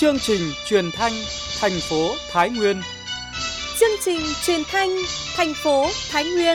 Chương trình truyền thanh thành phố Thái Nguyên. Chương trình truyền thanh thành phố Thái Nguyên.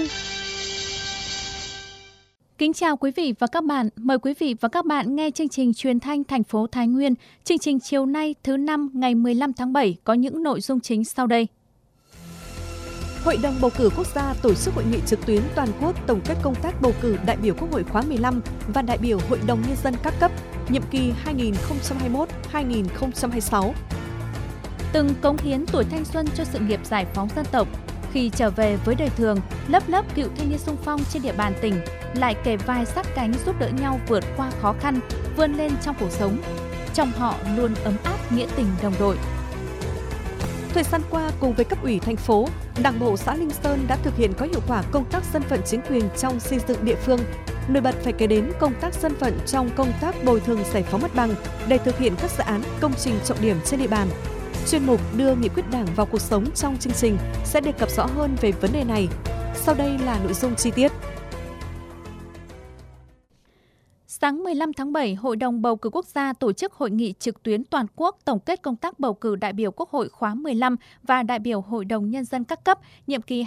Kính chào quý vị và các bạn. Mời quý vị và các bạn nghe chương trình truyền thanh thành phố Thái Nguyên. Chương trình chiều nay thứ Năm ngày 15 tháng 7 có những nội dung chính sau đây. Hội đồng bầu cử quốc gia tổ chức hội nghị trực tuyến toàn quốc tổng kết công tác bầu cử đại biểu Quốc hội khóa 15 và đại biểu Hội đồng Nhân dân các cấp, nhiệm kỳ 2021-2026. Từng cống hiến tuổi thanh xuân cho sự nghiệp giải phóng dân tộc, khi trở về với đời thường, lớp cựu thanh niên xung phong trên địa bàn tỉnh lại kề vai sát cánh giúp đỡ nhau vượt qua khó khăn, vươn lên trong cuộc sống. Trong họ luôn ấm áp nghĩa tình đồng đội. Thời gian qua, cùng với cấp ủy thành phố, Đảng bộ xã Linh Sơn đã thực hiện có hiệu quả công tác dân vận chính quyền trong xây dựng địa phương. Nổi bật phải kể đến công tác dân vận trong công tác bồi thường giải phóng mặt bằng để thực hiện các dự án công trình trọng điểm trên địa bàn. Chuyên mục đưa nghị quyết Đảng vào cuộc sống trong chương trình sẽ đề cập rõ hơn về vấn đề này. Sau đây là nội dung chi tiết. Sáng 15 tháng 7, Hội đồng bầu cử quốc gia tổ chức hội nghị trực tuyến toàn quốc tổng kết công tác bầu cử đại biểu Quốc hội khóa 15 và đại biểu Hội đồng Nhân dân các cấp, nhiệm kỳ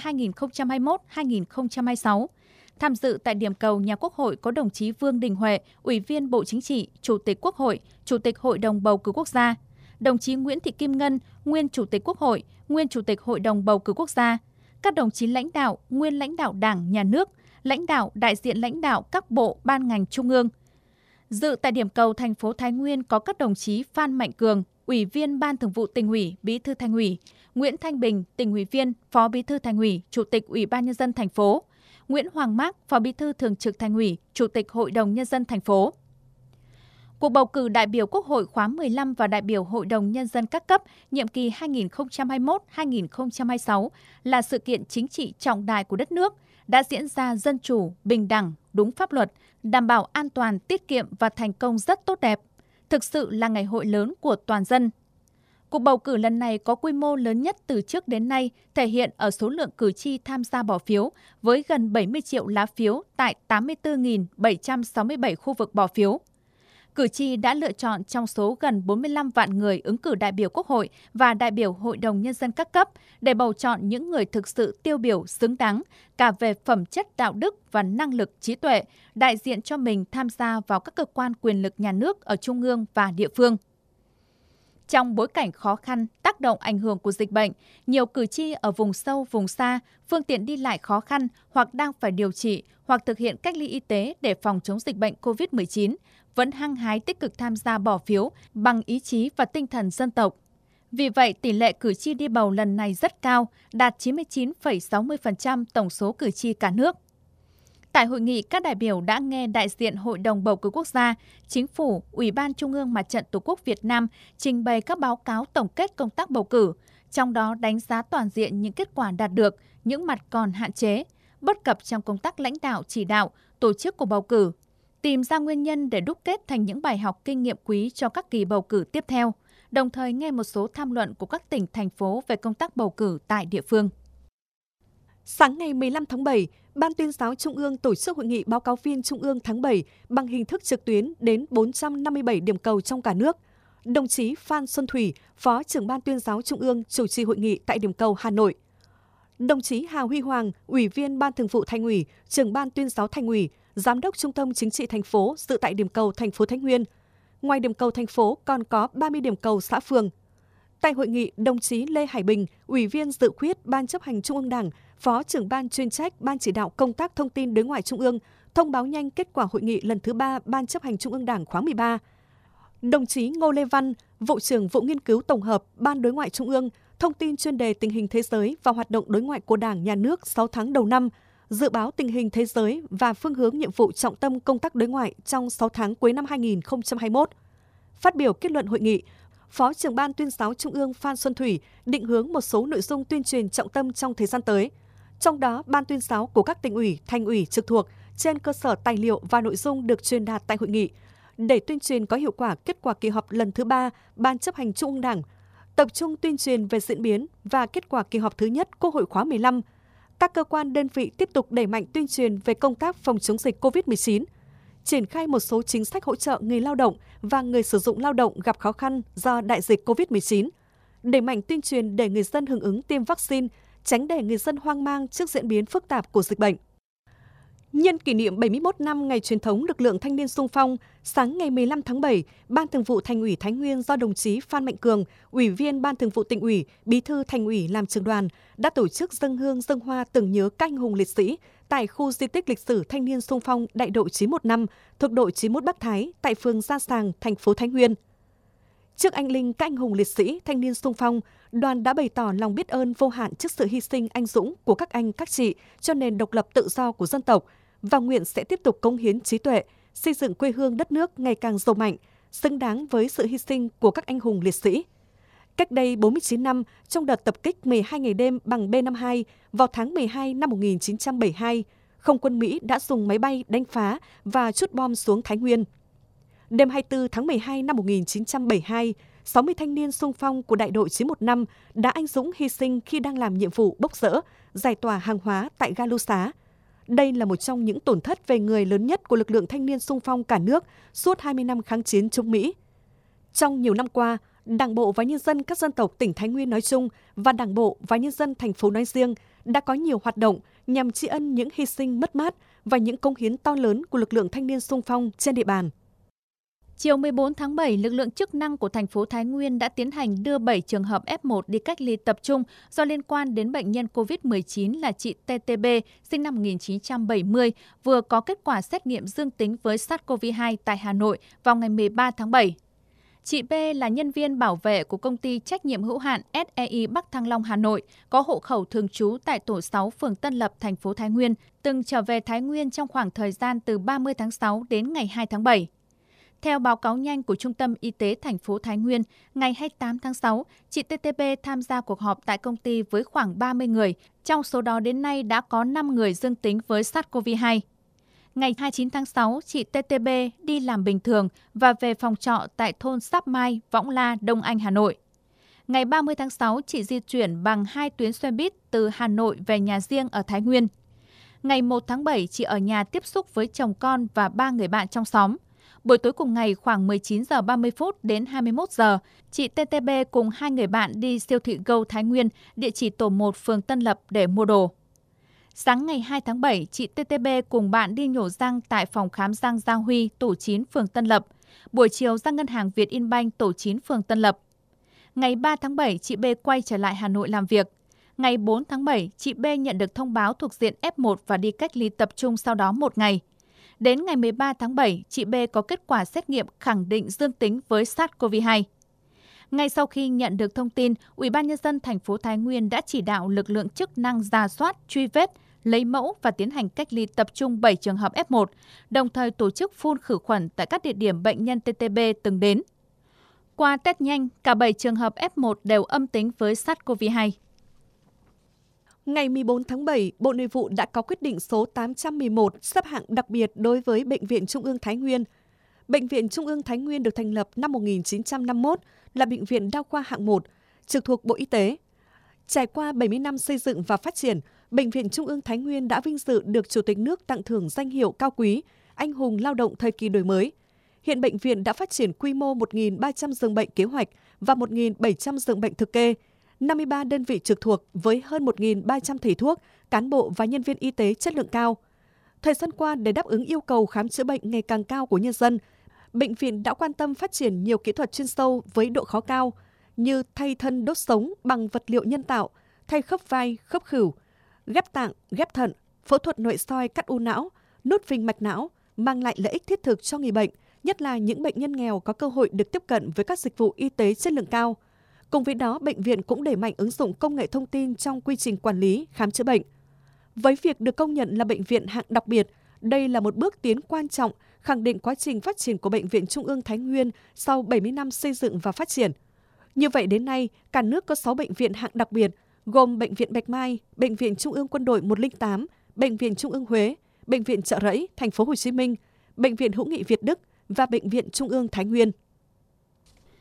2021-2026. Tham dự tại điểm cầu nhà Quốc hội có đồng chí Vương Đình Huệ, Ủy viên Bộ Chính trị, Chủ tịch Quốc hội, Chủ tịch Hội đồng bầu cử quốc gia, đồng chí Nguyễn Thị Kim Ngân, nguyên Chủ tịch Quốc hội, nguyên Chủ tịch Hội đồng bầu cử quốc gia, các đồng chí lãnh đạo, nguyên lãnh đạo Đảng, Nhà nước, lãnh đạo, đại diện lãnh đạo các bộ, ban ngành trung ương. Dự tại điểm cầu thành phố Thái Nguyên có các đồng chí Phan Mạnh Cường, Ủy viên Ban Thường vụ Tỉnh ủy, Bí thư Thành ủy, Nguyễn Thanh Bình, Tỉnh ủy viên, Phó Bí thư Thành ủy, Chủ tịch Ủy ban Nhân dân thành phố, Nguyễn Hoàng Mác, Phó Bí thư Thường trực Thành ủy, Chủ tịch Hội đồng Nhân dân thành phố. Cuộc bầu cử đại biểu Quốc hội khóa 15 và đại biểu Hội đồng Nhân dân các cấp, nhiệm kỳ 2021-2026 là sự kiện chính trị trọng đại của đất nước, đã diễn ra dân chủ, bình đẳng, đúng pháp luật, đảm bảo an toàn, tiết kiệm và thành công rất tốt đẹp. Thực sự là ngày hội lớn của toàn dân. Cuộc bầu cử lần này có quy mô lớn nhất từ trước đến nay, thể hiện ở số lượng cử tri tham gia bỏ phiếu với gần 70 triệu lá phiếu tại 84.767 khu vực bỏ phiếu. Cử tri đã lựa chọn trong số gần 45 vạn người ứng cử đại biểu Quốc hội và đại biểu Hội đồng Nhân dân các cấp để bầu chọn những người thực sự tiêu biểu xứng đáng cả về phẩm chất đạo đức và năng lực trí tuệ, đại diện cho mình tham gia vào các cơ quan quyền lực nhà nước ở trung ương và địa phương. Trong bối cảnh khó khăn, tác động ảnh hưởng của dịch bệnh, nhiều cử tri ở vùng sâu, vùng xa, phương tiện đi lại khó khăn hoặc đang phải điều trị hoặc thực hiện cách ly y tế để phòng chống dịch bệnh COVID-19, vẫn hăng hái tích cực tham gia bỏ phiếu bằng ý chí và tinh thần dân tộc. Vì vậy, tỷ lệ cử tri đi bầu lần này rất cao, đạt 99,60% tổng số cử tri cả nước. Tại hội nghị, các đại biểu đã nghe đại diện Hội đồng bầu cử quốc gia, Chính phủ, Ủy ban Trung ương Mặt trận Tổ quốc Việt Nam trình bày các báo cáo tổng kết công tác bầu cử, trong đó đánh giá toàn diện những kết quả đạt được, những mặt còn hạn chế, bất cập trong công tác lãnh đạo, chỉ đạo, tổ chức của bầu cử, tìm ra nguyên nhân để đúc kết thành những bài học kinh nghiệm quý cho các kỳ bầu cử tiếp theo, đồng thời nghe một số tham luận của các tỉnh, thành phố về công tác bầu cử tại địa phương. Sáng ngày 15 tháng 7, Ban Tuyên giáo Trung ương tổ chức hội nghị báo cáo viên Trung ương tháng 7 bằng hình thức trực tuyến đến 457 điểm cầu trong cả nước. Đồng chí Phan Xuân Thủy, Phó trưởng Ban Tuyên giáo Trung ương chủ trì hội nghị tại điểm cầu Hà Nội. Đồng chí Hà Huy Hoàng, Ủy viên Ban Thường vụ Thành ủy, Trưởng Ban Tuyên giáo Thành ủy, Giám đốc Trung tâm Chính trị thành phố dự tại điểm cầu thành phố Thái Nguyên. Ngoài điểm cầu thành phố còn có 30 điểm cầu xã phường. Tại hội nghị, đồng chí Lê Hải Bình, Ủy viên dự khuyết Ban chấp hành Trung ương Đảng, Phó trưởng Ban chuyên trách Ban chỉ đạo công tác thông tin đối ngoại Trung ương, thông báo nhanh kết quả hội nghị lần thứ 3 Ban chấp hành Trung ương Đảng khóa 13. Đồng chí Ngô Lê Văn, Vụ trưởng Vụ Nghiên cứu Tổng hợp Ban đối ngoại Trung ương, thông tin chuyên đề tình hình thế giới và hoạt động đối ngoại của Đảng, Nhà nước 6 tháng đầu năm, dự báo tình hình thế giới và phương hướng nhiệm vụ trọng tâm công tác đối ngoại trong 6 tháng cuối năm 2021. Phát biểu kết luận hội nghị, Phó trưởng Ban Tuyên giáo Trung ương Phan Xuân Thủy định hướng một số nội dung tuyên truyền trọng tâm trong thời gian tới. Trong đó, Ban tuyên giáo của các tỉnh ủy, thành ủy trực thuộc trên cơ sở tài liệu và nội dung được truyền đạt tại hội nghị, để tuyên truyền có hiệu quả kết quả kỳ họp lần thứ 3 Ban chấp hành Trung ương Đảng, tập trung tuyên truyền về diễn biến và kết quả kỳ họp thứ nhất Quốc hội khóa 15. Các cơ quan đơn vị tiếp tục đẩy mạnh tuyên truyền về công tác phòng chống dịch COVID-19, triển khai một số chính sách hỗ trợ người lao động và người sử dụng lao động gặp khó khăn do đại dịch COVID-19, đẩy mạnh tuyên truyền để người dân hưởng ứng tiêm vaccine, tránh để người dân hoang mang trước diễn biến phức tạp của dịch bệnh. Nhân kỷ niệm 71 năm ngày truyền thống lực lượng thanh niên xung phong, sáng ngày 15 tháng 7, Ban Thường vụ Thành ủy Thái Nguyên do đồng chí Phan Mạnh Cường, Ủy viên Ban Thường vụ Tỉnh ủy, Bí thư Thành ủy làm trưởng đoàn, đã tổ chức dâng hương dâng hoa tưởng nhớ các anh hùng liệt sĩ tại khu di tích lịch sử thanh niên xung phong Đại đội 915 thuộc đội 91 Bắc Thái tại phường Gia Sàng, thành phố Thái Nguyên. Trước anh linh các anh hùng liệt sĩ thanh niên xung phong, đoàn đã bày tỏ lòng biết ơn vô hạn trước sự hy sinh anh dũng của các anh các chị cho nền độc lập tự do của dân tộc và nguyện sẽ tiếp tục cống hiến trí tuệ, xây dựng quê hương đất nước ngày càng giàu mạnh, xứng đáng với sự hy sinh của các anh hùng liệt sĩ. Cách đây 49 năm, trong đợt tập kích 12 ngày đêm bằng B-52 vào tháng 12 năm 1972, không quân Mỹ đã dùng máy bay đánh phá và trút bom xuống Thái Nguyên. Đêm 24 tháng 12 năm 1972, 60 thanh niên xung phong của đại đội 915 đã anh dũng hy sinh khi đang làm nhiệm vụ bốc dỡ, giải tỏa hàng hóa tại ga Lưu Xá. Đây là một trong những tổn thất về người lớn nhất của lực lượng thanh niên xung phong cả nước suốt 20 năm kháng chiến chống Mỹ. Trong nhiều năm qua, Đảng bộ và nhân dân các dân tộc tỉnh Thái Nguyên nói chung và Đảng bộ và nhân dân thành phố nói riêng đã có nhiều hoạt động nhằm tri ân những hy sinh mất mát và những công hiến to lớn của lực lượng thanh niên xung phong trên địa bàn. Chiều 14 tháng 7, lực lượng chức năng của thành phố Thái Nguyên đã tiến hành đưa 7 trường hợp F1 đi cách ly tập trung do liên quan đến bệnh nhân COVID-19 là chị TTB, sinh năm 1970, vừa có kết quả xét nghiệm dương tính với SARS-CoV-2 tại Hà Nội vào ngày 13 tháng 7. Chị B là nhân viên bảo vệ của công ty trách nhiệm hữu hạn SEI Bắc Thăng Long Hà Nội, có hộ khẩu thường trú tại tổ 6 phường Tân Lập, thành phố Thái Nguyên, từng trở về Thái Nguyên trong khoảng thời gian từ 30 tháng 6 đến ngày 2 tháng 7. Theo báo cáo nhanh của Trung tâm Y tế thành phố Thái Nguyên, ngày 28 tháng 6, chị TTB tham gia cuộc họp tại công ty với khoảng 30 người, trong số đó đến nay đã có 5 người dương tính với SARS-CoV-2. Ngày 29 tháng 6, chị TTB đi làm bình thường và về phòng trọ tại thôn Sáp Mai, Võng La, Đông Anh, Hà Nội. Ngày 30 tháng 6, chị di chuyển bằng 2 tuyến xe buýt từ Hà Nội về nhà riêng ở Thái Nguyên. Ngày 1 tháng 7, chị ở nhà tiếp xúc với chồng con và 3 người bạn trong xóm. Buổi tối cùng ngày khoảng 19 giờ 30 phút đến 21 giờ, chị TTB cùng 2 người bạn đi siêu thị Go Thái Nguyên, địa chỉ tổ 1 phường Tân Lập để mua đồ. Sáng ngày 2 tháng 7, chị TTB cùng bạn đi nhổ răng tại phòng khám răng Gia Huy, tổ 9 phường Tân Lập. Buổi chiều ra ngân hàng Vietinbank, tổ 9 phường Tân Lập. Ngày 3 tháng 7, chị B quay trở lại Hà Nội làm việc. Ngày 4 tháng 7, chị B nhận được thông báo thuộc diện F1 và đi cách ly tập trung sau đó 1 ngày. Đến ngày 13 tháng 7, chị B có kết quả xét nghiệm khẳng định dương tính với SARS-CoV-2. Ngay sau khi nhận được thông tin, Ủy ban nhân dân thành phố Thái Nguyên đã chỉ đạo lực lượng chức năng rà soát, truy vết, lấy mẫu và tiến hành cách ly tập trung 7 trường hợp F1, đồng thời tổ chức phun khử khuẩn tại các địa điểm bệnh nhân TTB từng đến. Qua test nhanh, cả 7 trường hợp F1 đều âm tính với SARS-CoV-2. Ngày 14 tháng 7, Bộ Nội vụ đã có quyết định số 811 xếp hạng đặc biệt đối với Bệnh viện Trung ương Thái Nguyên. Bệnh viện Trung ương Thái Nguyên được thành lập năm 1951, là bệnh viện đa khoa hạng 1, trực thuộc Bộ Y tế. Trải qua 70 năm xây dựng và phát triển, Bệnh viện Trung ương Thái Nguyên đã vinh dự được Chủ tịch nước tặng thưởng danh hiệu cao quý, anh hùng lao động thời kỳ đổi mới. Hiện bệnh viện đã phát triển quy mô 1.300 giường bệnh kế hoạch và 1.700 giường bệnh thực kê, 53 đơn vị trực thuộc với hơn 1.300 thầy thuốc, cán bộ và nhân viên y tế chất lượng cao. Thời gian qua, để đáp ứng yêu cầu khám chữa bệnh ngày càng cao của nhân dân, bệnh viện đã quan tâm phát triển nhiều kỹ thuật chuyên sâu với độ khó cao như thay thân đốt sống bằng vật liệu nhân tạo, thay khớp vai, khớp khửu, ghép tạng, ghép thận, phẫu thuật nội soi cắt u não, nút phình mạch não, mang lại lợi ích thiết thực cho người bệnh, nhất là những bệnh nhân nghèo có cơ hội được tiếp cận với các dịch vụ y tế chất lượng cao. Cùng với đó, bệnh viện cũng đẩy mạnh ứng dụng công nghệ thông tin trong quy trình quản lý, khám chữa bệnh. Với việc được công nhận là bệnh viện hạng đặc biệt, đây là một bước tiến quan trọng, khẳng định quá trình phát triển của Bệnh viện Trung ương Thái Nguyên sau 70 năm xây dựng và phát triển. Như vậy đến nay, cả nước có 6 bệnh viện hạng đặc biệt, gồm Bệnh viện Bạch Mai, Bệnh viện Trung ương Quân đội 108, Bệnh viện Trung ương Huế, Bệnh viện Chợ Rẫy, Thành phố Hồ Chí Minh, Bệnh viện Hữu nghị Việt Đức và Bệnh viện Trung ương Thái Nguyên.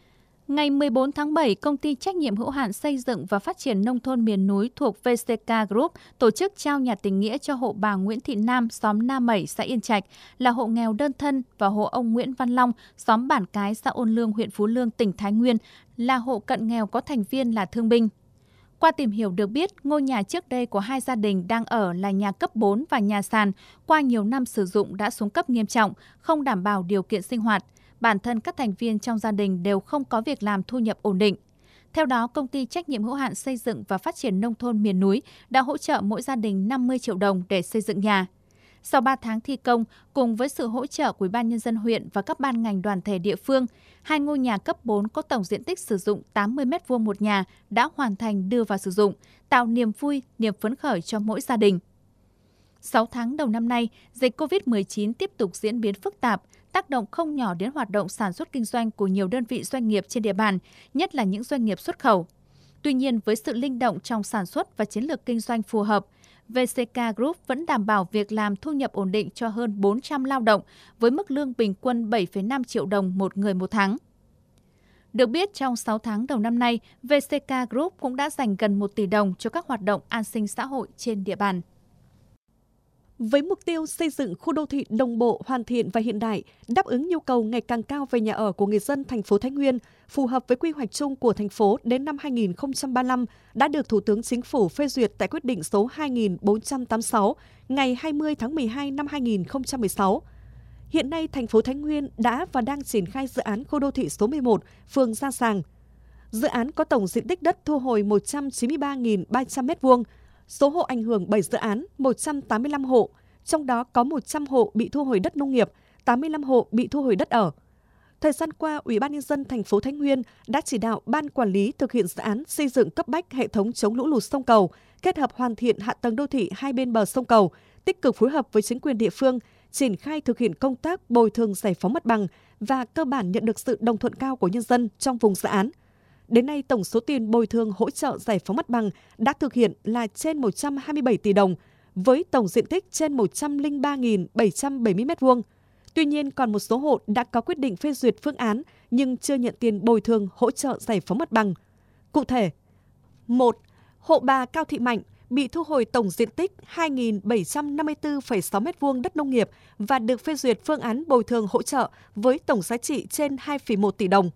Ngày 14 tháng 7, Công ty trách nhiệm hữu hạn xây dựng và phát triển nông thôn miền núi thuộc VCK Group tổ chức trao nhà tình nghĩa cho hộ bà Nguyễn Thị Nam, xóm Na Mẩy, xã Yên Trạch, là hộ nghèo đơn thân, và hộ ông Nguyễn Văn Long, xóm Bản Cái, xã Ôn Lương, huyện Phú Lương, tỉnh Thái Nguyên, là hộ cận nghèo có thành viên là thương binh. Qua tìm hiểu được biết, ngôi nhà trước đây của hai gia đình đang ở là nhà cấp 4 và nhà sàn, qua nhiều năm sử dụng đã xuống cấp nghiêm trọng, không đảm bảo điều kiện sinh hoạt. Bản thân các thành viên trong gia đình đều không có việc làm thu nhập ổn định. Theo đó, Công ty trách nhiệm hữu hạn xây dựng và phát triển nông thôn miền núi đã hỗ trợ mỗi gia đình 50 triệu đồng để xây dựng nhà. Sau 3 tháng thi công, cùng với sự hỗ trợ của Ủy ban Nhân dân huyện và các ban ngành đoàn thể địa phương, hai ngôi nhà cấp 4 có tổng diện tích sử dụng 80 m2 một nhà đã hoàn thành đưa vào sử dụng, tạo niềm vui, niềm phấn khởi cho mỗi gia đình. 6 tháng đầu năm nay, dịch COVID-19 tiếp tục diễn biến phức tạp, tác động không nhỏ đến hoạt động sản xuất kinh doanh của nhiều đơn vị doanh nghiệp trên địa bàn, nhất là những doanh nghiệp xuất khẩu. Tuy nhiên, với sự linh động trong sản xuất và chiến lược kinh doanh phù hợp, VCK Group vẫn đảm bảo việc làm, thu nhập ổn định cho hơn 400 lao động với mức lương bình quân 7,5 triệu đồng một người một tháng. Được biết, trong 6 tháng đầu năm nay, VCK Group cũng đã dành gần 1 tỷ đồng cho các hoạt động an sinh xã hội trên địa bàn. Với mục tiêu xây dựng khu đô thị đồng bộ, hoàn thiện và hiện đại, đáp ứng nhu cầu ngày càng cao về nhà ở của người dân thành phố Thái Nguyên, phù hợp với quy hoạch chung của thành phố đến năm 2035 đã được Thủ tướng Chính phủ phê duyệt tại quyết định số 2486 ngày 20 tháng 12 năm 2016. Hiện nay, thành phố Thái Nguyên đã và đang triển khai dự án khu đô thị số 11, phường Gia Sàng. Dự án có tổng diện tích đất thu hồi 193.300 m2, số hộ ảnh hưởng 7 dự án 185 hộ, trong đó có 100 hộ bị thu hồi đất nông nghiệp, 85 hộ bị thu hồi đất ở. Thời gian qua, Ủy ban Nhân dân thành phố Thái Nguyên đã chỉ đạo Ban Quản lý thực hiện dự án xây dựng cấp bách hệ thống chống lũ lụt sông Cầu, kết hợp hoàn thiện hạ tầng đô thị hai bên bờ sông Cầu, tích cực phối hợp với chính quyền địa phương, triển khai thực hiện công tác bồi thường giải phóng mặt bằng và cơ bản nhận được sự đồng thuận cao của nhân dân trong vùng dự án. Đến nay, tổng số tiền bồi thường hỗ trợ giải phóng mặt bằng đã thực hiện là trên 127 tỷ đồng, với tổng diện tích trên 103.770 m2. Tuy nhiên, còn một số hộ đã có quyết định phê duyệt phương án nhưng chưa nhận tiền bồi thường hỗ trợ giải phóng mặt bằng. Cụ thể, 1. Hộ bà Cao Thị Mạnh bị thu hồi tổng diện tích 2.754,6 m2 đất nông nghiệp và được phê duyệt phương án bồi thường hỗ trợ với tổng giá trị trên 2,1 tỷ đồng.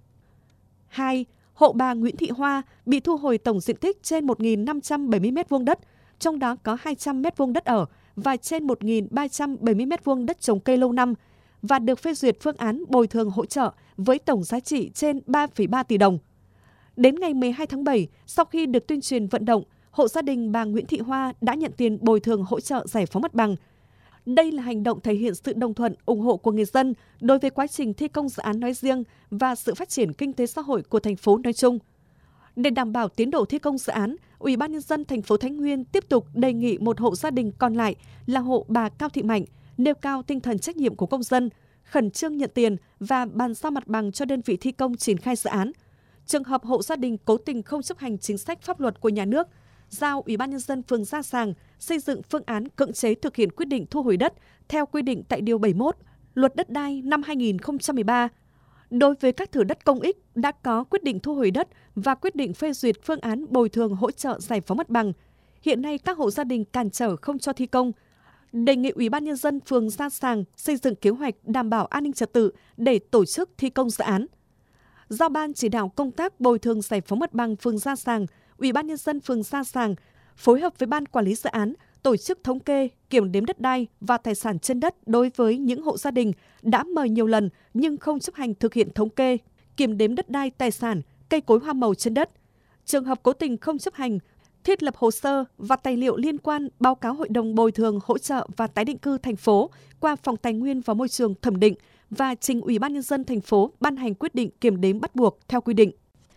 2. Hộ bà Nguyễn Thị Hoa bị thu hồi tổng diện tích trên 1.570 m2 đất, trong đó có 200 m2 đất ở và trên 1.370 m2 đất trồng cây lâu năm và được phê duyệt phương án bồi thường hỗ trợ với tổng giá trị trên 3,3 tỷ đồng. Đến ngày 12 tháng 7, sau khi được tuyên truyền vận động, hộ gia đình bà Nguyễn Thị Hoa đã nhận tiền bồi thường hỗ trợ giải phóng mặt bằng. Đây là hành động thể hiện sự đồng thuận, ủng hộ của người dân đối với quá trình thi công dự án nói riêng và sự phát triển kinh tế xã hội của thành phố nói chung. Để đảm bảo tiến độ thi công dự án, Ủy ban Nhân dân thành phố Thái Nguyên tiếp tục đề nghị một hộ gia đình còn lại là hộ bà Cao Thị Mạnh nêu cao tinh thần trách nhiệm của công dân, khẩn trương nhận tiền và bàn giao mặt bằng cho đơn vị thi công triển khai dự án. Trường hợp hộ gia đình cố tình không chấp hành chính sách pháp luật của nhà nước, giao Ủy ban Nhân dân phường Gia Sàng xây dựng phương án cưỡng chế thực hiện quyết định thu hồi đất theo quy định tại Điều 71 Luật Đất đai năm 2013. Đối với các thửa đất công ích đã có quyết định thu hồi đất và quyết định phê duyệt phương án bồi thường hỗ trợ giải phóng mặt bằng, hiện nay các hộ gia đình cản trở không cho thi công. Đề nghị Ủy ban Nhân dân phường Gia Sàng xây dựng kế hoạch đảm bảo an ninh trật tự để tổ chức thi công dự án. Giao Ban chỉ đạo công tác bồi thường giải phóng mặt bằng phường Gia Sàng, Ủy ban Nhân dân phường Gia Sàng phối hợp với Ban Quản lý dự án tổ chức thống kê, kiểm đếm đất đai và tài sản trên đất đối với những hộ gia đình đã mời nhiều lần nhưng không chấp hành thực hiện thống kê, kiểm đếm đất đai, tài sản, cây cối hoa màu trên đất. Trường hợp cố tình không chấp hành, thiết lập hồ sơ và tài liệu liên quan báo cáo Hội đồng bồi thường hỗ trợ và tái định cư thành phố qua Phòng Tài nguyên và Môi trường thẩm định và trình Ủy ban Nhân dân thành phố ban hành quyết định kiểm đếm bắt buộc theo quy định.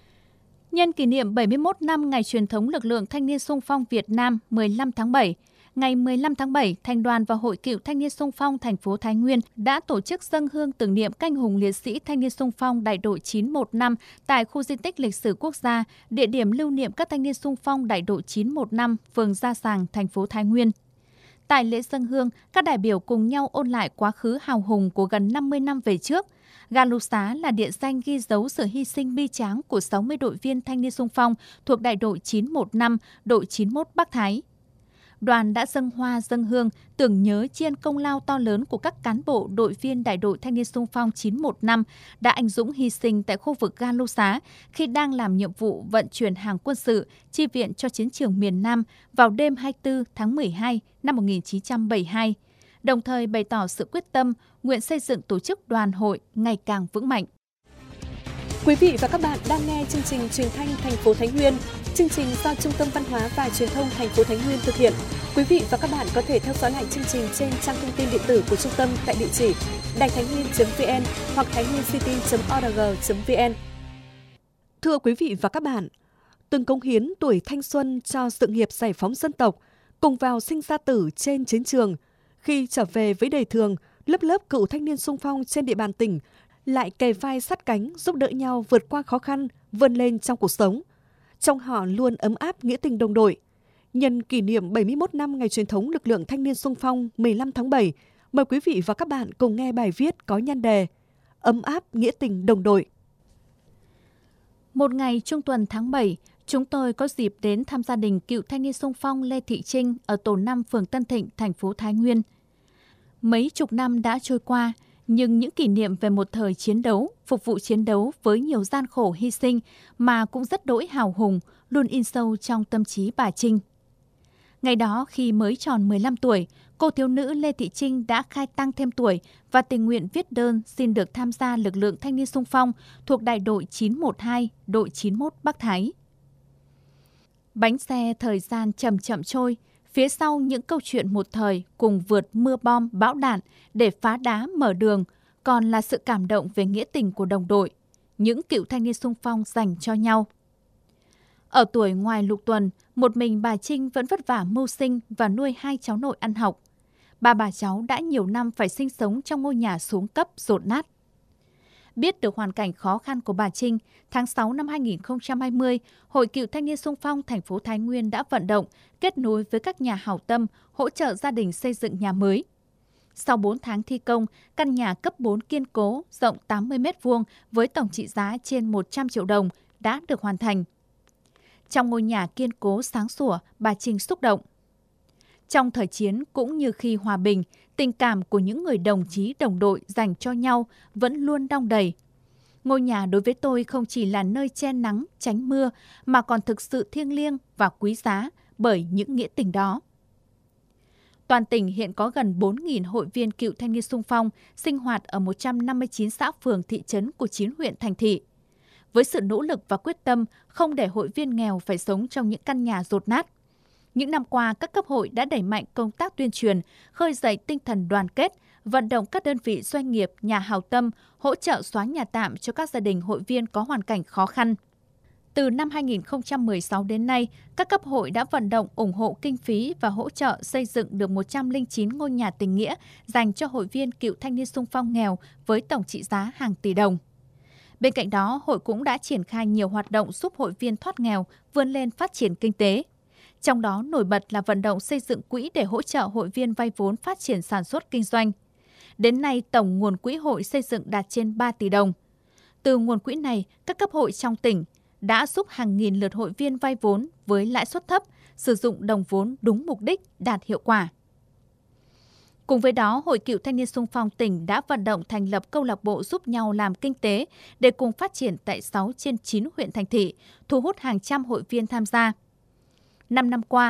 Nhân kỷ niệm 71 năm ngày truyền thống lực lượng Thanh niên xung phong Việt Nam 15 tháng 7, ngày 15 tháng 7, Thành đoàn và Hội Cựu Thanh niên xung phong thành phố Thái Nguyên đã tổ chức dâng hương tưởng niệm canh hùng liệt sĩ Thanh niên xung phong đại đội 915 tại khu di tích lịch sử quốc gia, địa điểm lưu niệm các thanh niên xung phong đại đội 915, phường Gia Sàng, thành phố Thái Nguyên. Tại lễ dâng hương, các đại biểu cùng nhau ôn lại quá khứ hào hùng của gần 50 năm về trước. Ga Lục Xá là địa danh ghi dấu sự hy sinh bi tráng của 60 đội viên thanh niên xung phong thuộc đại đội 915, đội 91 Bắc Thái. Đoàn đã dâng hoa dâng hương tưởng nhớ tri ân công lao to lớn của các cán bộ đội viên đại đội thanh niên xung phong 915 đã anh dũng hy sinh tại khu vực ga Lô Xá khi đang làm nhiệm vụ vận chuyển hàng quân sự chi viện cho chiến trường miền Nam vào đêm 24 tháng 12 năm 1972, đồng thời bày tỏ sự quyết tâm nguyện xây dựng tổ chức đoàn hội ngày càng vững mạnh. Quý vị và các bạn đang nghe chương trình truyền thanh thành phố Thái Nguyên. Chương trình do Trung tâm Văn hóa và Truyền thông thành phố Thái Nguyên thực hiện. Quý vị và các bạn có thể theo dõi lại chương trình trên trang thông tin điện tử của trung tâm tại địa chỉ đàitháinhnguyên.vn hoặc thainhnguyencity.org.vn. Thưa quý vị và các bạn, từng cống hiến tuổi thanh xuân cho sự nghiệp giải phóng dân tộc, cùng vào sinh ra tử trên chiến trường, khi trở về với đời thường, lớp cựu thanh niên xung phong trên địa bàn tỉnh lại kề vai sát cánh giúp đỡ nhau vượt qua khó khăn, vươn lên trong cuộc sống. Trong họ luôn ấm áp nghĩa tình đồng đội. Nhân kỷ niệm 71 năm ngày truyền thống lực lượng thanh niên xung phong 15 tháng 7, mời quý vị và các bạn cùng nghe bài viết có nhan đề Ấm áp nghĩa tình đồng đội. Một ngày trung tuần tháng 7, chúng tôi có dịp đến thăm gia đình cựu thanh niên xung phong Lê Thị Trinh ở tổ 5 phường Tân Thịnh, thành phố Thái Nguyên. Mấy chục năm đã trôi qua, nhưng những kỷ niệm về một thời chiến đấu, phục vụ chiến đấu với nhiều gian khổ hy sinh mà cũng rất đỗi hào hùng, luôn in sâu trong tâm trí bà Trinh. Ngày đó khi mới tròn 15 tuổi, cô thiếu nữ Lê Thị Trinh đã khai tăng thêm tuổi và tình nguyện viết đơn xin được tham gia lực lượng thanh niên xung phong thuộc đại đội 912, đội 91 Bắc Thái. Bánh xe thời gian chậm chậm trôi, phía sau những câu chuyện một thời cùng vượt mưa bom bão đạn để phá đá mở đường còn là sự cảm động về nghĩa tình của đồng đội, những cựu thanh niên xung phong dành cho nhau. Ở tuổi ngoài lục tuần, một mình bà Trinh vẫn vất vả mưu sinh và nuôi 2 cháu nội ăn học. Bà cháu đã nhiều năm phải sinh sống trong ngôi nhà xuống cấp dột nát. Biết được hoàn cảnh khó khăn của bà Trinh, tháng 6 năm 2020, Hội Cựu Thanh niên xung phong thành phố Thái Nguyên đã vận động, kết nối với các nhà hảo tâm, hỗ trợ gia đình xây dựng nhà mới. Sau 4 tháng thi công, căn nhà cấp 4 kiên cố, rộng 80 m2 với tổng trị giá trên 100 triệu đồng đã được hoàn thành. Trong ngôi nhà kiên cố sáng sủa, bà Trinh xúc động. Trong thời chiến cũng như khi hòa bình, tình cảm của những người đồng chí đồng đội dành cho nhau vẫn luôn đong đầy. Ngôi nhà đối với tôi không chỉ là nơi che nắng, tránh mưa, mà còn thực sự thiêng liêng và quý giá bởi những nghĩa tình đó. Toàn tỉnh hiện có gần 4.000 hội viên cựu thanh niên xung phong sinh hoạt ở 159 xã phường thị trấn của 9 huyện thành thị. Với sự nỗ lực và quyết tâm không để hội viên nghèo phải sống trong những căn nhà dột nát, những năm qua, các cấp hội đã đẩy mạnh công tác tuyên truyền, khơi dậy tinh thần đoàn kết, vận động các đơn vị doanh nghiệp, nhà hảo tâm hỗ trợ xóa nhà tạm cho các gia đình hội viên có hoàn cảnh khó khăn. Từ năm 2016 đến nay, các cấp hội đã vận động ủng hộ kinh phí và hỗ trợ xây dựng được 109 ngôi nhà tình nghĩa dành cho hội viên cựu thanh niên xung phong nghèo với tổng trị giá hàng tỷ đồng. Bên cạnh đó, hội cũng đã triển khai nhiều hoạt động giúp hội viên thoát nghèo, vươn lên phát triển kinh tế. Trong đó nổi bật là vận động xây dựng quỹ để hỗ trợ hội viên vay vốn phát triển sản xuất kinh doanh. Đến nay, tổng nguồn quỹ hội xây dựng đạt trên 3 tỷ đồng. Từ nguồn quỹ này, các cấp hội trong tỉnh đã giúp hàng nghìn lượt hội viên vay vốn với lãi suất thấp, sử dụng đồng vốn đúng mục đích, đạt hiệu quả. Cùng với đó, Hội Cựu Thanh niên xung phong tỉnh đã vận động thành lập câu lạc bộ giúp nhau làm kinh tế để cùng phát triển tại 6 trên 9 huyện thành thị, thu hút hàng trăm hội viên tham gia. 5 năm qua,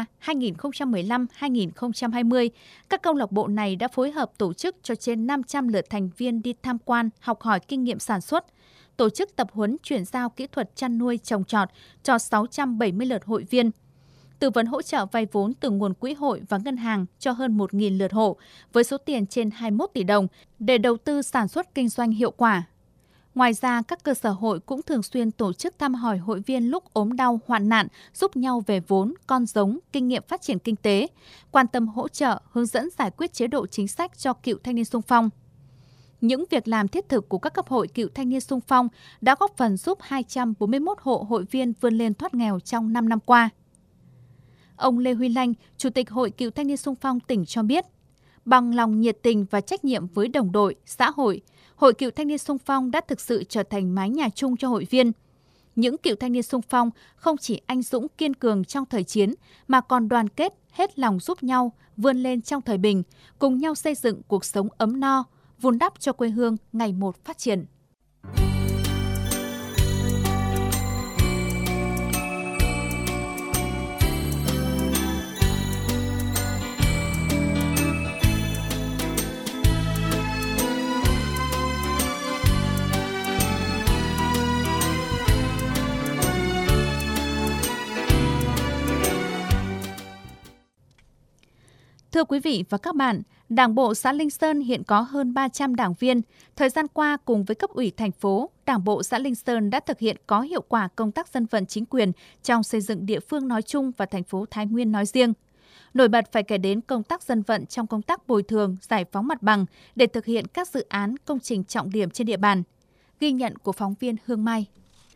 2015-2020, các câu lạc bộ này đã phối hợp tổ chức cho trên 500 lượt thành viên đi tham quan, học hỏi kinh nghiệm sản xuất, tổ chức tập huấn chuyển giao kỹ thuật chăn nuôi trồng trọt cho 670 lượt hội viên, tư vấn hỗ trợ vay vốn từ nguồn quỹ hội và ngân hàng cho hơn 1.000 lượt hộ với số tiền trên 21 tỷ đồng để đầu tư sản xuất kinh doanh hiệu quả. Ngoài ra, các cơ sở hội cũng thường xuyên tổ chức thăm hỏi hội viên lúc ốm đau, hoạn nạn, giúp nhau về vốn, con giống, kinh nghiệm phát triển kinh tế, quan tâm hỗ trợ, hướng dẫn giải quyết chế độ chính sách cho cựu thanh niên xung phong. Những việc làm thiết thực của các cấp hội cựu thanh niên xung phong đã góp phần giúp 241 hộ hội viên vươn lên thoát nghèo trong 5 năm qua. Ông Lê Huy Lanh, Chủ tịch Hội Cựu Thanh niên Xung phong tỉnh cho biết, bằng lòng nhiệt tình và trách nhiệm với đồng đội, xã hội, Hội Cựu Thanh niên Xung phong đã thực sự trở thành mái nhà chung cho hội viên. Những cựu thanh niên xung phong không chỉ anh dũng kiên cường trong thời chiến mà còn đoàn kết, hết lòng giúp nhau, vươn lên trong thời bình, cùng nhau xây dựng cuộc sống ấm no, vun đắp cho quê hương ngày một phát triển. Thưa quý vị và các bạn, Đảng bộ xã Linh Sơn hiện có hơn 300 đảng viên. Thời gian qua, cùng với cấp ủy thành phố, Đảng bộ xã Linh Sơn đã thực hiện có hiệu quả công tác dân vận chính quyền trong xây dựng địa phương nói chung và thành phố Thái Nguyên nói riêng. Nổi bật phải kể đến công tác dân vận trong công tác bồi thường, giải phóng mặt bằng để thực hiện các dự án công trình trọng điểm trên địa bàn. Ghi nhận của phóng viên Hương Mai.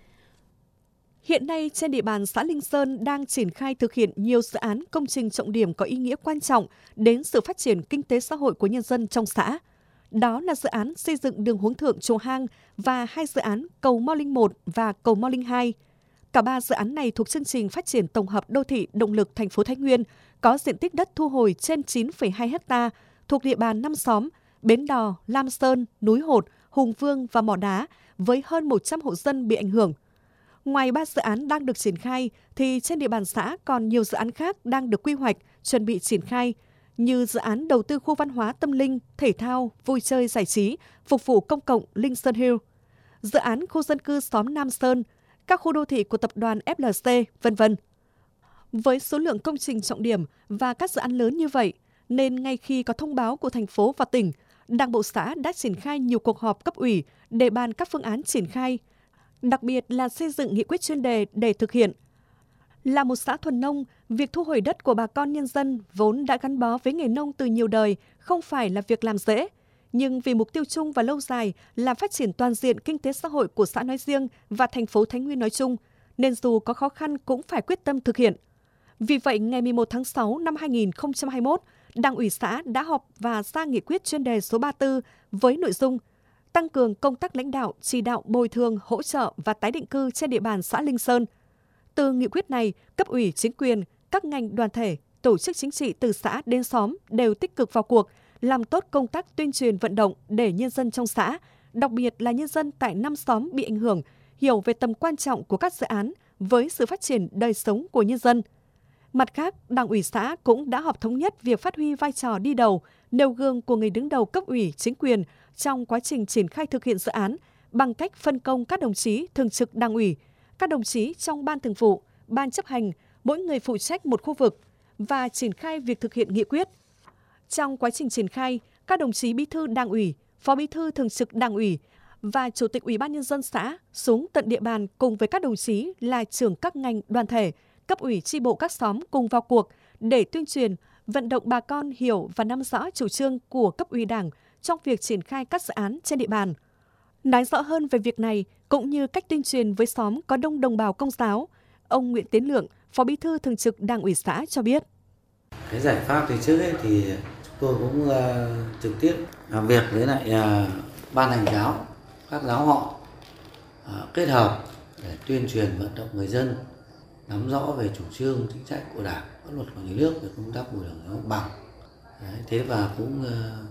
Hiện nay, trên địa bàn xã Linh Sơn đang triển khai thực hiện nhiều dự án công trình trọng điểm có ý nghĩa quan trọng đến sự phát triển kinh tế xã hội của nhân dân trong xã. Đó là dự án xây dựng đường Hướng Thượng Chùa Hang và 2 dự án cầu Mao Linh 1 và cầu Mao Linh 2. Cả 3 dự án này thuộc chương trình phát triển tổng hợp đô thị động lực thành phố Thái Nguyên, có diện tích đất thu hồi trên 9,2 ha, thuộc địa bàn 5 xóm Bến Đò, Lam Sơn, Núi Hột, Hùng Vương và Mỏ Đá với hơn 100 hộ dân bị ảnh hưởng. Ngoài 3 dự án đang được triển khai, thì trên địa bàn xã còn nhiều dự án khác đang được quy hoạch, chuẩn bị triển khai, như dự án đầu tư khu văn hóa tâm linh, thể thao, vui chơi giải trí, phục vụ công cộng Linh Sơn Hill, dự án khu dân cư xóm Nam Sơn, các khu đô thị của tập đoàn FLC, v.v. Với số lượng công trình trọng điểm và các dự án lớn như vậy, nên ngay khi có thông báo của thành phố và tỉnh, Đảng bộ xã đã triển khai nhiều cuộc họp cấp ủy để bàn các phương án triển khai, đặc biệt là xây dựng nghị quyết chuyên đề để thực hiện. Là một xã thuần nông, việc thu hồi đất của bà con nhân dân vốn đã gắn bó với nghề nông từ nhiều đời không phải là việc làm dễ. Nhưng vì mục tiêu chung và lâu dài là phát triển toàn diện kinh tế xã hội của xã nói riêng và thành phố Thái Nguyên nói chung, nên dù có khó khăn cũng phải quyết tâm thực hiện. Vì vậy, ngày 11 tháng 6 năm 2021, Đảng ủy xã đã họp và ra nghị quyết chuyên đề số 34 với nội dung tăng cường công tác lãnh đạo, chỉ đạo bồi thường, hỗ trợ và tái định cư trên địa bàn xã Linh Sơn. Từ nghị quyết này, cấp ủy chính quyền, các ngành đoàn thể, tổ chức chính trị từ xã đến xóm đều tích cực vào cuộc, làm tốt công tác tuyên truyền vận động để nhân dân trong xã, đặc biệt là nhân dân tại 5 xóm bị ảnh hưởng, hiểu về tầm quan trọng của các dự án với sự phát triển đời sống của nhân dân. Mặt khác, Đảng ủy xã cũng đã họp thống nhất việc phát huy vai trò đi đầu, nêu gương của người đứng đầu cấp ủy chính quyền trong quá trình triển khai thực hiện dự án bằng cách phân công các đồng chí thường trực Đảng ủy, các đồng chí trong ban thường vụ, ban chấp hành, mỗi người phụ trách một khu vực và triển khai việc thực hiện nghị quyết. Trong quá trình triển khai, các đồng chí bí thư Đảng ủy, phó bí thư thường trực Đảng ủy và chủ tịch Ủy ban nhân dân xã xuống tận địa bàn cùng với các đồng chí là trưởng các ngành đoàn thể, cấp ủy chi bộ các xóm cùng vào cuộc để tuyên truyền, vận động bà con hiểu và nắm rõ chủ trương của cấp ủy Đảng trong việc triển khai các dự án trên địa bàn. Nói rõ hơn về việc này cũng như cách tuyên truyền với xóm có đông đồng bào Công giáo, ông Nguyễn Tiến Lượng, phó bí thư thường trực Đảng ủy xã cho biết. Cái giải pháp thì trước ấy thì chúng tôi cũng trực tiếp làm việc với lại ban hành giáo, các giáo họ kết hợp để tuyên truyền vận động người dân nắm rõ về chủ trương chính sách của Đảng, pháp luật của nhà nước về công tác bồi thường giải phóng mặt bằng. Thế và cũng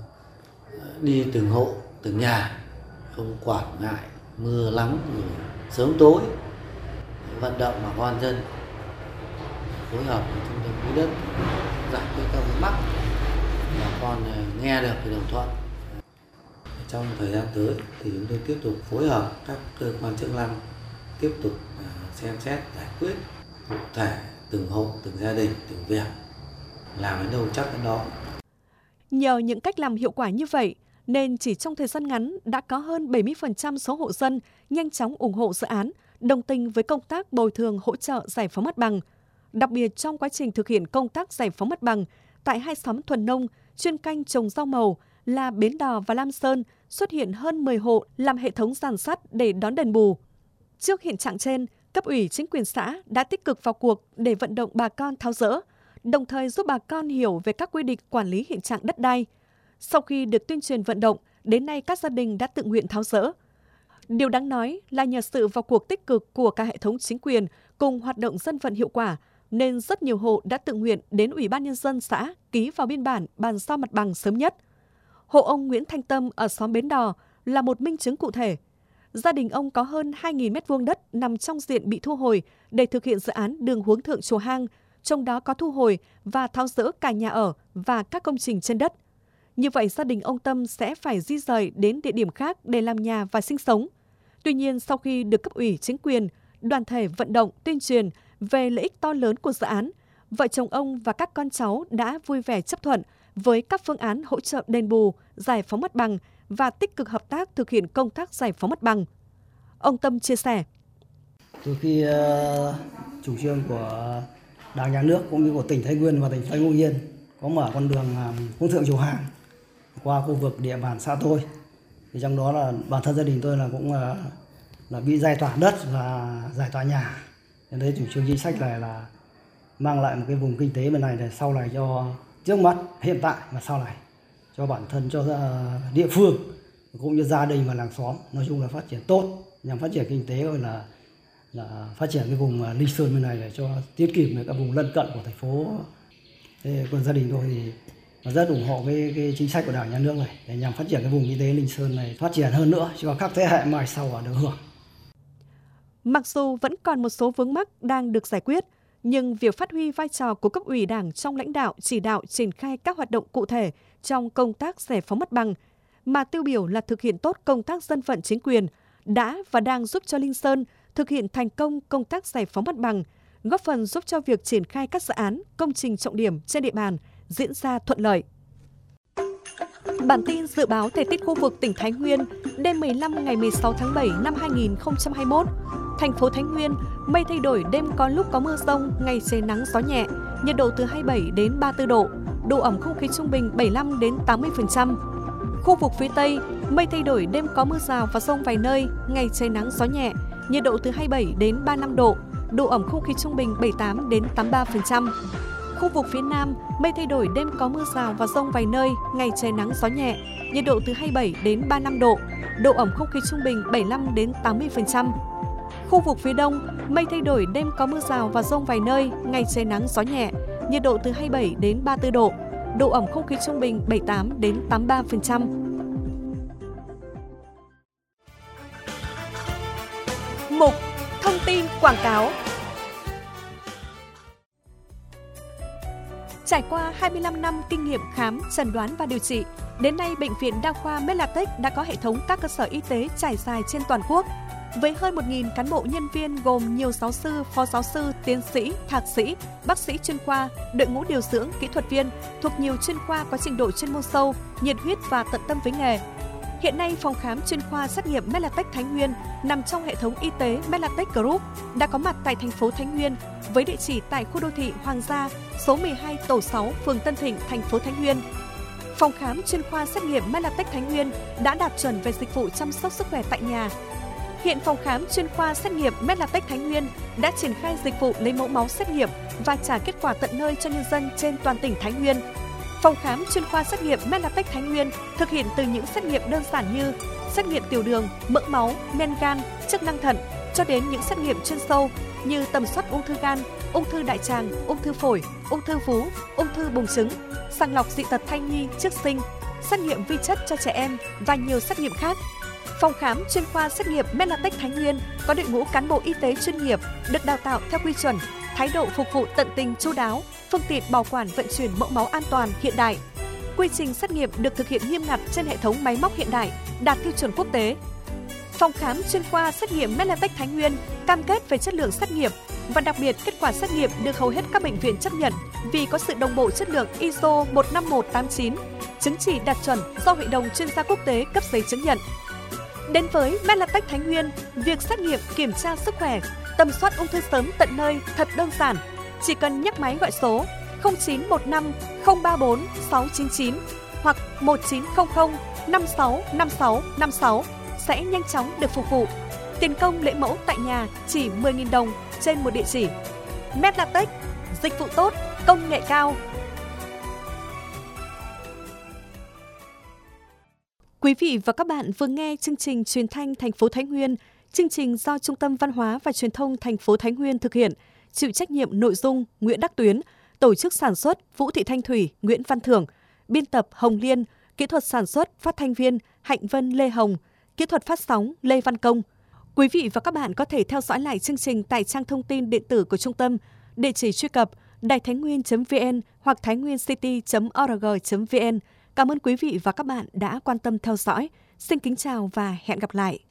đi từng hộ, từng nhà, không quản ngại mưa nắng rồi sớm tối, vận động bà con dân phối hợp với trung tâm quỹ đất giải quyết các vướng mắc, bà con nghe được thì đồng thuận. Trong thời gian tới thì chúng tôi tiếp tục phối hợp các cơ quan chức năng tiếp tục xem xét giải quyết cụ thể từng hộ, từng gia đình, từng việc, làm đến đâu chắc đến đó. Nhờ những cách làm hiệu quả như vậy, nên chỉ trong thời gian ngắn đã có hơn 70% số hộ dân nhanh chóng ủng hộ dự án, đồng tình với công tác bồi thường hỗ trợ giải phóng mặt bằng. Đặc biệt trong quá trình thực hiện công tác giải phóng mặt bằng, tại 2 xóm thuần nông chuyên canh trồng rau màu là Bến Đò và Lam Sơn xuất hiện hơn 10 hộ làm hệ thống giàn sắt để đón đền bù. Trước hiện trạng trên, cấp ủy chính quyền xã đã tích cực vào cuộc để vận động bà con tháo dỡ. đồng thời giúp bà con hiểu về các quy định quản lý hiện trạng đất đai. Sau khi được tuyên truyền vận động, đến nay các gia đình đã tự nguyện tháo dỡ. Điều đáng nói là nhờ sự vào cuộc tích cực của cả hệ thống chính quyền cùng hoạt động dân vận hiệu quả, nên rất nhiều hộ đã tự nguyện đến Ủy ban Nhân dân xã ký vào biên bản bàn giao mặt bằng sớm nhất. Hộ ông Nguyễn Thanh Tâm ở xóm Bến Đò là một minh chứng cụ thể. Gia đình ông có hơn 2.000 m² đất nằm trong diện bị thu hồi để thực hiện dự án đường Huống Thượng Chùa Hang, trong đó có thu hồi và tháo dỡ cả nhà ở và các công trình trên đất. Như vậy, gia đình ông Tâm sẽ phải di rời đến địa điểm khác để làm nhà và sinh sống. Tuy nhiên, sau khi được cấp ủy chính quyền, đoàn thể vận động tuyên truyền về lợi ích to lớn của dự án, vợ chồng ông và các con cháu đã vui vẻ chấp thuận với các phương án hỗ trợ đền bù, giải phóng mặt bằng và tích cực hợp tác thực hiện công tác giải phóng mặt bằng. Ông Tâm chia sẻ. Từ khi chủ trương của Đảng, Nhà nước cũng như của tỉnh Thái Nguyên và thành phố Hưng Yên có mở con đường Huống Thượng Chùa Hang qua khu vực địa bàn xã tôi, thì trong đó là bản thân gia đình tôi là cũng là bị giải tỏa đất và giải tỏa nhà. Nên đấy chủ trương chính sách này là mang lại một cái vùng kinh tế bên này để sau này cho trước mắt, hiện tại và sau này cho bản thân, cho địa phương cũng như gia đình và làng xóm nói chung là phát triển tốt, nhằm phát triển kinh tế rồi là phát triển cái vùng Linh Sơn bên này để cho tiết kiệm với các vùng lân cận của thành phố. Thế còn gia đình tôi thì rất ủng hộ cái chính sách của Đảng, Nhà nước này để nhằm phát triển cái vùng kinh tế Linh Sơn này phát triển hơn nữa cho các thế hệ mai sau được hưởng. Mặc dù vẫn còn một số vướng mắc đang được giải quyết, nhưng việc phát huy vai trò của cấp ủy Đảng trong lãnh đạo, chỉ đạo, triển khai các hoạt động cụ thể trong công tác giải phóng mặt bằng, mà tiêu biểu là thực hiện tốt công tác dân vận chính quyền, đã và đang giúp cho Linh Sơn thực hiện thành công công tác giải phóng mặt bằng, góp phần giúp cho việc triển khai các dự án, công trình trọng điểm trên địa bàn diễn ra thuận lợi. Bản tin dự báo thời tiết khu vực tỉnh Thái Nguyên đêm 15 ngày 16 tháng 7 năm 2021. Thành phố Thái Nguyên, mây thay đổi, đêm có lúc có mưa rông, ngày trời nắng gió nhẹ, nhiệt độ từ 27 đến 34 độ, độ ẩm không khí trung bình 75 đến 80%. Khu vực phía Tây, mây thay đổi, đêm có mưa rào và dông vài nơi, ngày trời nắng gió nhẹ, nhiệt độ từ 27 đến 35 độ, độ ẩm không khí trung bình 78 đến 83%. Khu vực phía Nam, mây thay đổi, đêm có mưa rào và dông vài nơi, ngày trời nắng gió nhẹ, nhiệt độ từ 27 đến 35 độ, độ ẩm không khí trung bình 75 đến 80%. Khu vực phía Đông, mây thay đổi, đêm có mưa rào và dông vài nơi, ngày trời nắng gió nhẹ, nhiệt độ từ 27 đến 34 độ, độ ẩm không khí trung bình 78 đến 83%. Mục Thông tin quảng cáo. Trải qua 25 năm kinh nghiệm khám, chẩn đoán và điều trị, đến nay Bệnh viện Đa khoa Medlatech đã có hệ thống các cơ sở y tế trải dài trên toàn quốc. Với hơn 1.000 cán bộ nhân viên gồm nhiều giáo sư, phó giáo sư, tiến sĩ, thạc sĩ, bác sĩ chuyên khoa, đội ngũ điều dưỡng, kỹ thuật viên thuộc nhiều chuyên khoa có trình độ chuyên môn sâu, nhiệt huyết và tận tâm với nghề. Hiện nay, phòng khám chuyên khoa xét nghiệm Medlatech Thái Nguyên nằm trong hệ thống y tế Medlatech Group đã có mặt tại thành phố Thái Nguyên với địa chỉ tại khu đô thị Hoàng Gia, số 12 tổ 6, phường Tân Thịnh, thành phố Thái Nguyên. Phòng khám chuyên khoa xét nghiệm Medlatech Thái Nguyên đã đạt chuẩn về dịch vụ chăm sóc sức khỏe tại nhà. Hiện phòng khám chuyên khoa xét nghiệm Medlatech Thái Nguyên đã triển khai dịch vụ lấy mẫu máu xét nghiệm và trả kết quả tận nơi cho nhân dân trên toàn tỉnh Thái Nguyên. Phòng khám chuyên khoa xét nghiệm Medlatech Thái Nguyên thực hiện từ những xét nghiệm đơn giản như xét nghiệm tiểu đường, mỡ máu, men gan, chức năng thận cho đến những xét nghiệm chuyên sâu như tầm soát ung thư gan, ung thư đại tràng, ung thư phổi, ung thư vú, ung thư buồng trứng, sàng lọc dị tật thai nhi trước sinh, xét nghiệm vi chất cho trẻ em và nhiều xét nghiệm khác. Phòng khám chuyên khoa xét nghiệm Medlatech Thái Nguyên có đội ngũ cán bộ y tế chuyên nghiệp được đào tạo theo quy chuẩn, thái độ phục vụ tận tình chu đáo, phương tiện bảo quản vận chuyển mẫu máu an toàn hiện đại. Quy trình xét nghiệm được thực hiện nghiêm ngặt trên hệ thống máy móc hiện đại, đạt tiêu chuẩn quốc tế. Phòng khám chuyên khoa xét nghiệm Medlatech Thái Nguyên cam kết về chất lượng xét nghiệm và đặc biệt kết quả xét nghiệm được hầu hết các bệnh viện chấp nhận vì có sự đồng bộ chất lượng ISO 15189, chứng chỉ đạt chuẩn do Hội đồng chuyên gia quốc tế cấp giấy chứng nhận. Đến với Medlatech Thái Nguyên, việc xét nghiệm kiểm tra sức khỏe, tầm soát ung thư sớm tận nơi thật đơn giản. Chỉ cần nhấc máy gọi số 0915 034 699 hoặc 1900 56 56 56 sẽ nhanh chóng được phục vụ. Tiền công lấy mẫu tại nhà chỉ 10.000 đồng trên một địa chỉ. Medlatech, dịch vụ tốt, công nghệ cao. Quý vị và các bạn vừa nghe chương trình Truyền thanh thành phố Thái Nguyên. Chương trình do Trung tâm Văn hóa và Truyền thông thành phố Thái Nguyên thực hiện, chịu trách nhiệm nội dung Nguyễn Đắc Tuyến, tổ chức sản xuất Vũ Thị Thanh Thủy, Nguyễn Văn Thưởng, biên tập Hồng Liên, kỹ thuật sản xuất phát thanh viên Hạnh Vân Lê Hồng, kỹ thuật phát sóng Lê Văn Công. Quý vị và các bạn có thể theo dõi lại chương trình tại trang thông tin điện tử của trung tâm, địa chỉ truy cập đàitháinhnguyên.vn hoặc tháinhuyêncity.org.vn. Cảm ơn quý vị và các bạn đã quan tâm theo dõi. Xin kính chào và hẹn gặp lại.